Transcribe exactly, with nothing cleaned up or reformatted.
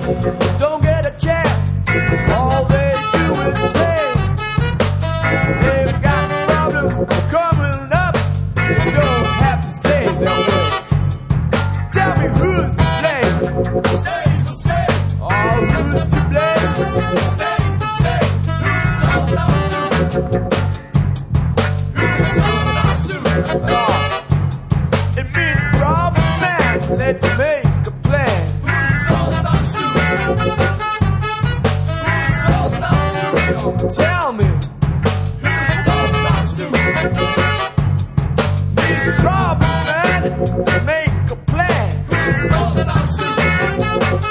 don't get a chance. All they do is play. They've got problems coming up. You don't have to stay that way. Tell me who's to blame. Stays the same. Oh, who's to blame? Stays the same. Who's sold our suit? Who's sold our suit? Oh, it means problem man. Let's make a plan. Who's sold our suit? Who's sold our suit? Tell me, Who's sold our suit? need a problem man. Make a plan. Who's sold our suit?